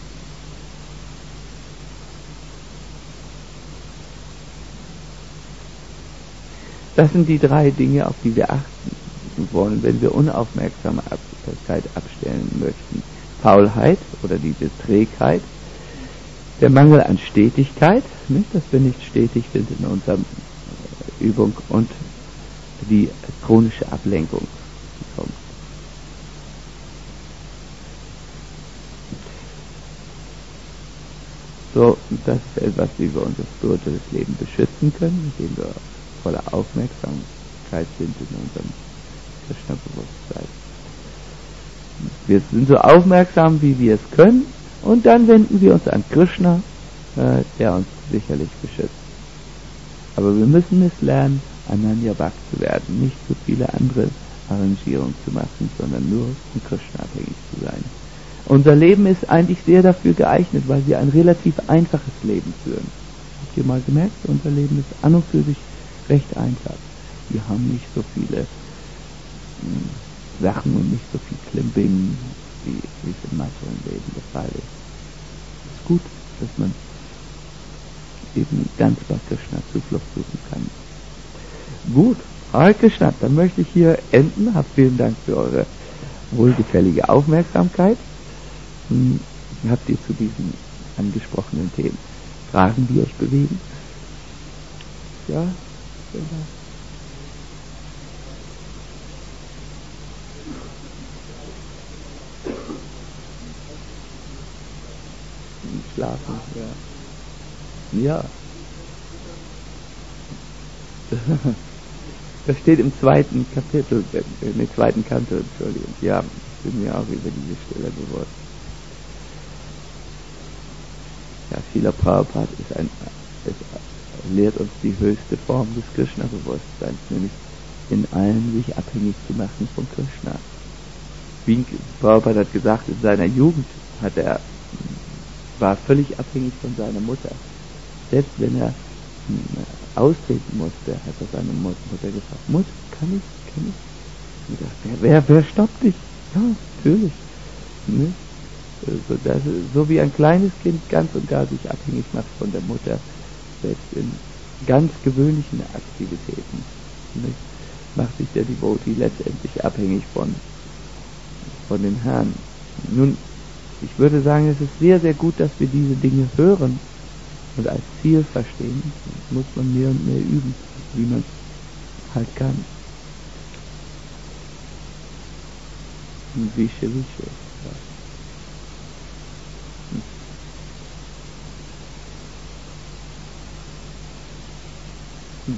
Das sind die drei Dinge, auf die wir achten wollen, wenn wir Unaufmerksamkeit abstellen möchten. Faulheit oder diese Trägheit, der Mangel an Stetigkeit, nicht, dass wir nicht stetig sind in unserer Übung, und die chronische Ablenkung. So, das ist etwas, wie wir unser spirituelles Leben beschützen können, indem wir voller Aufmerksamkeit sind in unserem Krishna-Bewusstsein. Wir sind so aufmerksam, wie wir es können, und dann wenden wir uns an Krishna, äh, der uns sicherlich beschützt. Aber wir müssen es lernen, Ananya Bhakt zu werden, nicht so viele andere Arrangierungen zu machen, sondern nur von Krishna abhängig zu sein. Unser Leben ist eigentlich sehr dafür geeignet, weil wir ein relativ einfaches Leben führen. Habt ihr mal gemerkt, unser Leben ist an und für sich recht einfach. Wir haben nicht so viele mh, Sachen und nicht so viel Klimbing, wie, wie es im materiellen Leben der Fall ist. Es ist gut, dass man eben ganz bei Krishna Zuflucht suchen kann. Gut, Hare Krishna, dann möchte ich hier enden. Habt vielen Dank für eure wohlgefällige Aufmerksamkeit. Hm, habt ihr zu diesen angesprochenen Themen Fragen, die euch bewegen? Ja? Schlafen, ja. Ja. Das steht im zweiten Kapitel, im zweiten Kanto, Entschuldigung. Ja, ich bin mir auch über diese Stelle bewusst. Ja, Srila Prabhupada ist ein, es lehrt uns die höchste Form des Krishna-Bewusstseins, nämlich in allen sich abhängig zu machen von Krishna. Wie Prabhupada hat gesagt, in seiner Jugend hat er, war völlig abhängig von seiner Mutter. Selbst wenn er äh, austreten musste, hat er seine Mutter gefragt, Mutter, kann ich, kann ich? Und dachte, wer, wer, wer stoppt dich? Ja, natürlich. Ne? So, dass, so wie ein kleines Kind ganz und gar sich abhängig macht von der Mutter, selbst in ganz gewöhnlichen Aktivitäten, ne? Macht sich der Devotee letztendlich abhängig von, von dem Herrn. Nun, ich würde sagen, es ist sehr, sehr gut, dass wir diese Dinge hören und als Ziel verstehen. Das muss man mehr und mehr üben, wie man halt kann. Wische, wische. Ja. Mhm.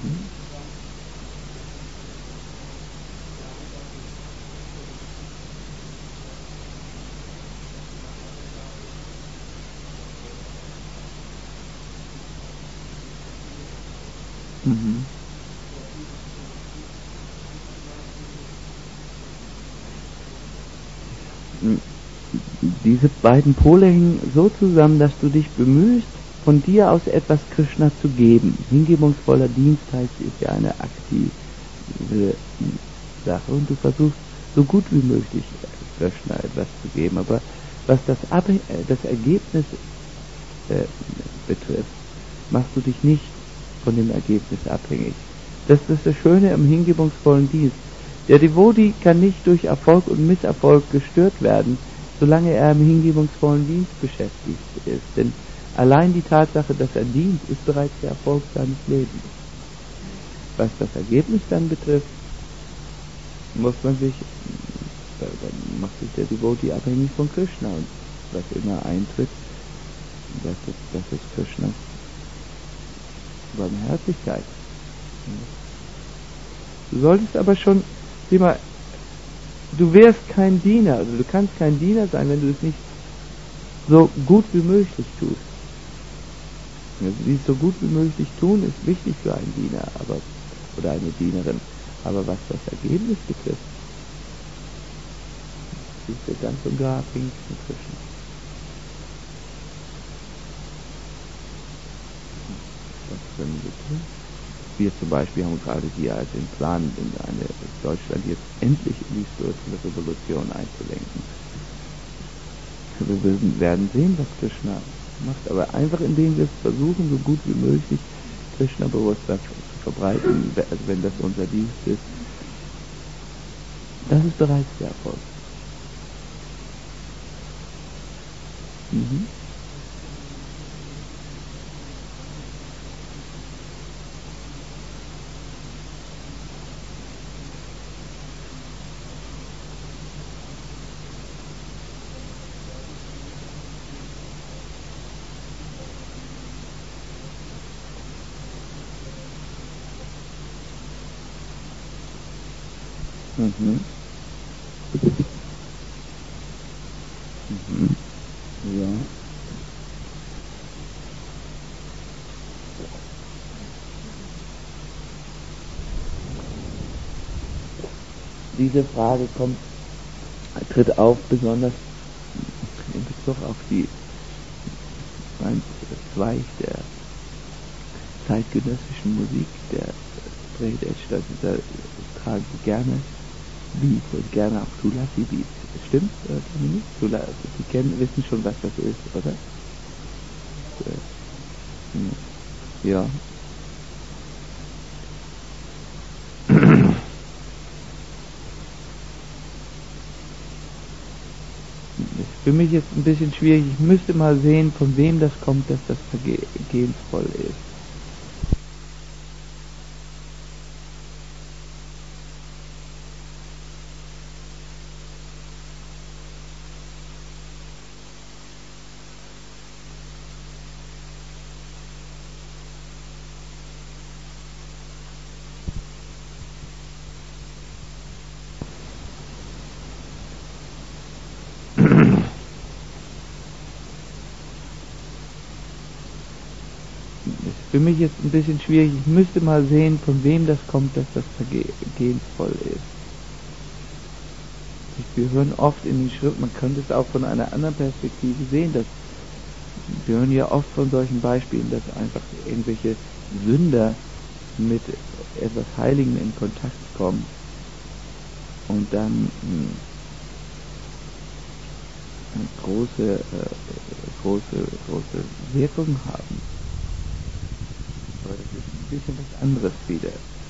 Mhm. Diese beiden Pole hängen so zusammen, dass du dich bemühst, von dir aus etwas Krishna zu geben. Hingebungsvoller Dienst heißt, ist ja eine aktive Sache und du versuchst so gut wie möglich Krishna etwas zu geben. Aber was das, Ab das Ergebnis äh, betrifft, machst du dich nicht von dem Ergebnis abhängig. Das ist das Schöne im hingebungsvollen Dienst. Der Devotee kann nicht durch Erfolg und Misserfolg gestört werden, solange er im hingebungsvollen Dienst beschäftigt ist. Denn allein die Tatsache, dass er dient, ist bereits der Erfolg seines Lebens. Was das Ergebnis dann betrifft, muss man sich, dann macht sich der Devotee abhängig von Krishna. Und was immer eintritt, das ist, das ist Krishnas Barmherzigkeit. Du solltest aber schon, sieh mal, du wärst kein Diener, also du kannst kein Diener sein, wenn du es nicht so gut wie möglich tust. Dies so gut wie möglich tun ist wichtig für einen Diener, aber oder eine Dienerin. Aber was das Ergebnis betrifft, ist er ganz und gar abhängig von Krishna. Was können wir tun? Wir zum Beispiel haben gerade hier als den Plan, in eine Deutschland jetzt endlich in die spirituelle Revolution einzulenken. Wir werden sehen, was Krishna macht, aber einfach indem wir es versuchen, so gut wie möglich Krishna-Bewusstsein zu verbreiten, also wenn das unser Dienst ist, das ist bereits der Erfolg. Mhm. Mhm. Mhm. Ja. Diese Frage kommt, tritt auf, besonders in Bezug auf die ein Zweig der zeitgenössischen Musik, der Straight Edge, das ist, da tragen sie gerne Beats und gerne auch Tulasi Beats. Stimmt, äh, Dominik? Tulasi, Sie kennen, wissen schon, was das ist, oder? Äh, ja. Ist für mich jetzt ein bisschen schwierig. Ich müsste mal sehen, von wem das kommt, dass das vergehensvoll ist. Ist für mich jetzt ein bisschen schwierig. Ich müsste mal sehen, von wem das kommt, dass das vergehensvoll ist. Wir hören oft in den Schriften, man könnte es auch von einer anderen Perspektive sehen, dass wir hören ja oft von solchen Beispielen, dass einfach irgendwelche Sünder mit etwas Heiligen in Kontakt kommen und dann mh, eine große, äh, große, große Wirkung haben. Aber das ist ein bisschen was anderes wieder.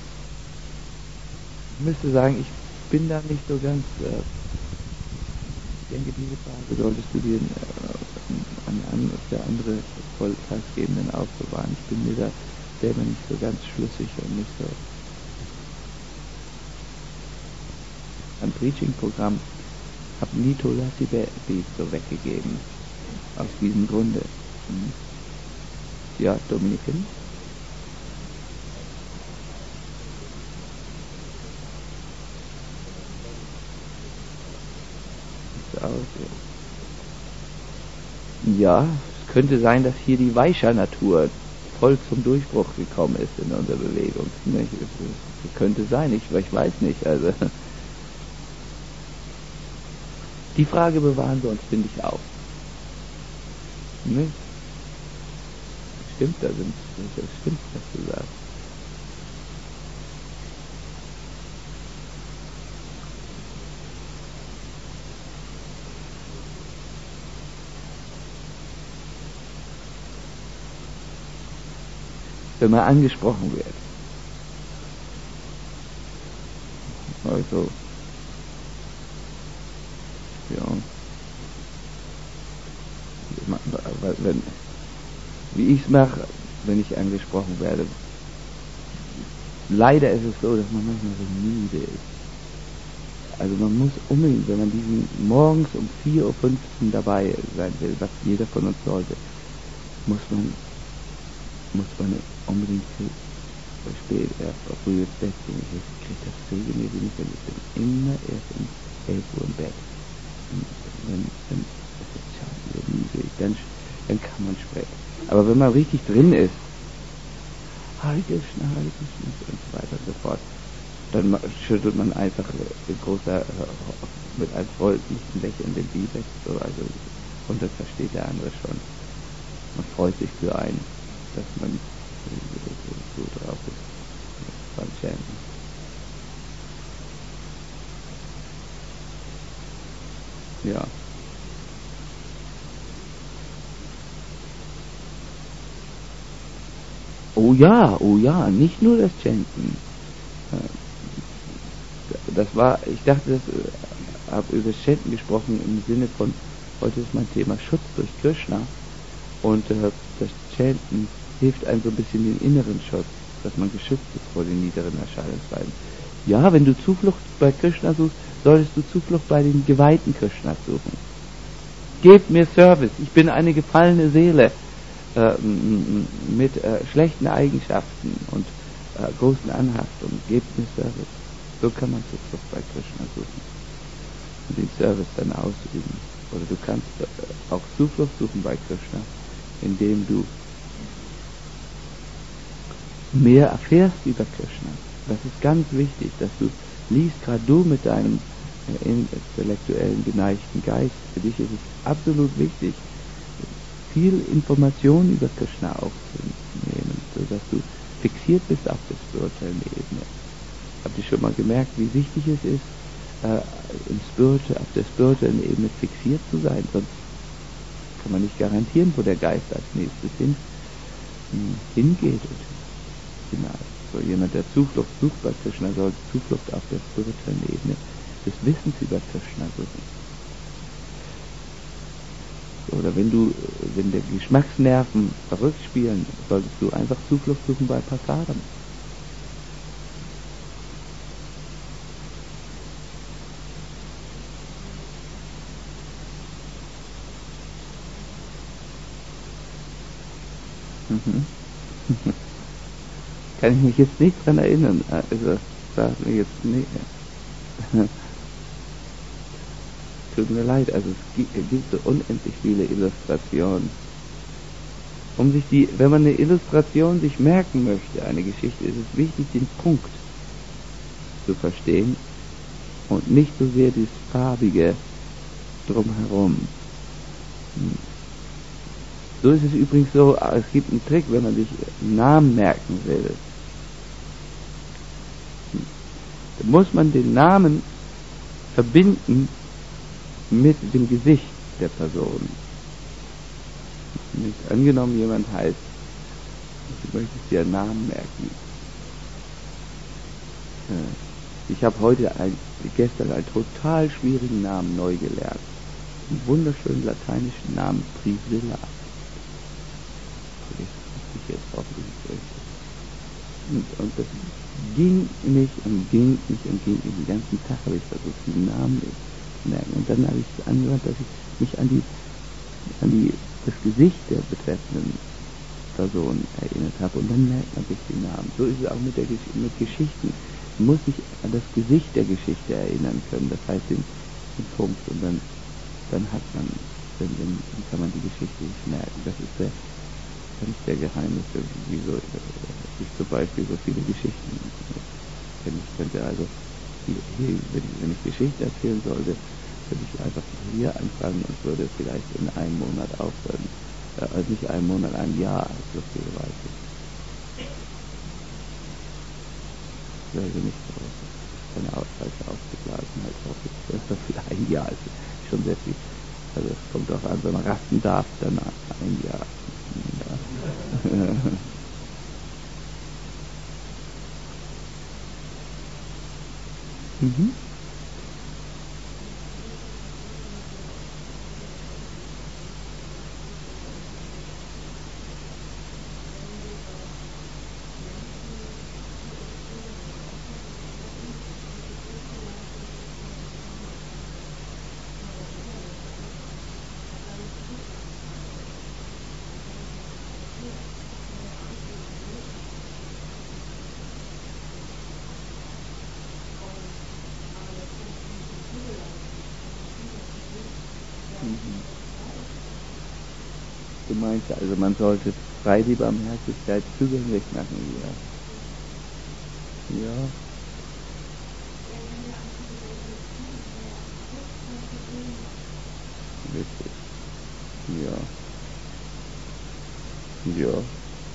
Ich müsste sagen, ich bin da nicht so ganz, äh, ich denke, diese Frage solltest du dir äh, an, an der andere Volltagsgebenden aufbewahren. Ich bin mir da selber nicht so ganz schlüssig und nicht so. Ein Preaching-Programm habe Nito Lassi so weggegeben. Aus diesem Grunde. Hm. Ja, Dominiken? Aus, ja. ja, es könnte sein, dass hier die Weicher-Natur voll zum Durchbruch gekommen ist in unserer Bewegung. Nicht? Es könnte sein, ich, ich weiß nicht. Also die Frage bewahren wir uns, finde ich, auch. Ne? Stimmt, da sind, das stimmt, was du sagst. Wenn man angesprochen wird. Also, ja. Wenn, wie ich es mache, wenn ich angesprochen werde. Leider ist es so, dass man manchmal so müde ist. Also man muss unbedingt, wenn man diesen morgens um vier Uhr fünfzehn dabei sein will, was jeder von uns sollte, muss man muss man unbedingt zu spät erst auf früh ins Bett gehen. Ich kriege das regelmäßig nicht, denn ich bin immer erst um elf Uhr im Bett. Und wenn, wenn es ist schon wieder müde, dann, dann kann man sprechen. Aber wenn man richtig drin ist, Hare Krishna, Hare Krishna und so weiter und so fort, dann schüttelt man einfach mit großer, mit einem freundlichen Lächeln den Bieb weg, so, also, und das versteht der andere schon. Man freut sich für einen, dass man so, so drauf ist beim Chanten. Ja. Oh ja, oh ja, nicht nur das Chanten. Das war, ich dachte, ich habe über das Chanten gesprochen im Sinne von, heute ist mein Thema Schutz durch Krishna. Und äh, das Chanten hilft einem so ein bisschen den inneren Schutz, dass man geschützt ist vor den niederen Erscheinungsweisen. Ja, wenn du Zuflucht bei Krishna suchst, solltest du Zuflucht bei den geweihten Krishnas suchen. Gebt mir Service, ich bin eine gefallene Seele äh, mit äh, schlechten Eigenschaften und äh, großen Anhaftungen. Gebt mir Service. So kann man Zuflucht bei Krishna suchen und den Service dann ausüben. Oder du kannst äh, auch Zuflucht suchen bei Krishna, indem du mehr erfährst über Krishna. Das ist ganz wichtig, dass du liest, gerade du mit deinem äh, intellektuellen, geneigten Geist. Für dich ist es absolut wichtig, viel Information über Krishna aufzunehmen, sodass du fixiert bist auf der spirituellen Ebene. Habt ihr schon mal gemerkt, wie wichtig es ist, äh, im Spirit, auf der spirituellen Ebene fixiert zu sein? Sonst kann man nicht garantieren, wo der Geist als nächstes hin, hingeht. Genau. So jemand, der Zuflucht sucht bei Krishna, soll Zuflucht auf der spirituellen Ebene des Wissens über Krishna suchen. Oder wenn du, wenn der Geschmacksnerven verrückt spielen, solltest du einfach Zuflucht suchen bei Prasadam. Mhm. Kann ich mich jetzt nicht dran erinnern. Also, sagt mir jetzt nicht. Tut mir leid, also es gibt, es gibt so unendlich viele Illustrationen. Um sich die, wenn man eine Illustration sich merken möchte, eine Geschichte, ist es wichtig, den Punkt zu verstehen und nicht so sehr das Farbige drumherum. So ist es übrigens so, es gibt einen Trick, wenn man sich Namen merken will. Da muss man den Namen verbinden mit dem Gesicht der Person. Nicht angenommen, jemand heißt, du möchtest dir einen Namen merken. Ich habe heute ein, gestern einen total schwierigen Namen neu gelernt. Einen wunderschönen lateinischen Namen, Priscilla. Ich jetzt hoffentlich und, und das ging nicht und ging nicht und ging nicht. Den ganzen Tag habe ich versucht, den Namen zu merken. Und dann habe ich angehört, dass ich mich an die, an die, das Gesicht der betreffenden Person erinnert habe. Und dann merkt man sich den Namen. So ist es auch mit, der, mit Geschichten. Man muss sich an das Gesicht der Geschichte erinnern können. Das heißt den, den Punkt. Und dann, dann hat man, dann, dann kann man die Geschichte nicht merken. Das ist der, das ist der Geheimnis, wieso ich zum Beispiel so viele Geschichten kennen könnte. Also hier, hier, wenn, ich, wenn ich Geschichte erzählen sollte, würde ich einfach hier anfangen und würde vielleicht in einem Monat aufhören. Äh, also nicht einen Monat, ein Jahr, lustigerweise. Also nicht so, keine falsche Aufgeblasenheit, hoffe ich. Das für ein Jahr ist schon sehr viel. Also es kommt auch an, wenn man rasten darf, dann ein Jahr. Ja. mhm. Du meinst also, man sollte frei die Barmherzigkeit zugänglich machen, ja. Ja. Richtig. Ja. Ja.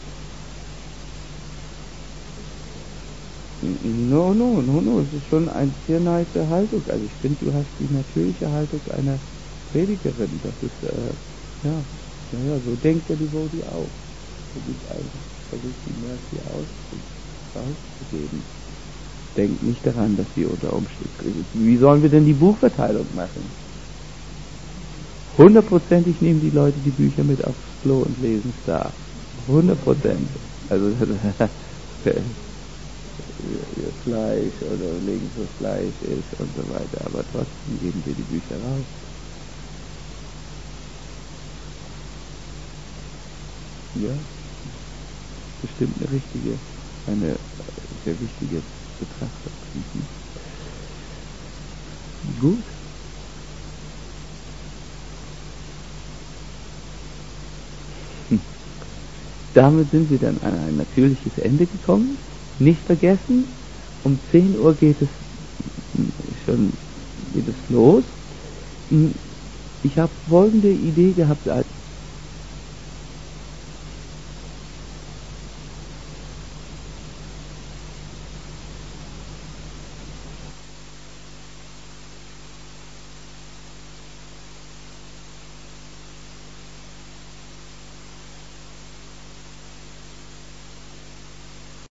No, no, no, no, es ist schon eine sehr nice Haltung. Also ich finde, du hast die natürliche Haltung einer Predigerin. Das ist, äh, ja. Naja, so denkt der Devotee auch. Versucht einfach, versucht die Mercy auszugeben. Denkt nicht daran, dass sie unter Umständen. Wie sollen wir denn die Buchverteilung machen? Hundertprozentig nehmen die Leute die Bücher mit aufs Klo und lesen es da. Hundertprozentig. Also Fleisch oder legen so Fleisch ist und so weiter. Aber trotzdem geben wir die Bücher raus. Ja, bestimmt eine richtige, eine sehr wichtige Betrachtung. Mhm. Gut. Hm. Damit sind wir dann an ein natürliches Ende gekommen. Nicht vergessen, um zehn Uhr geht es schon geht es los. Ich habe folgende Idee gehabt als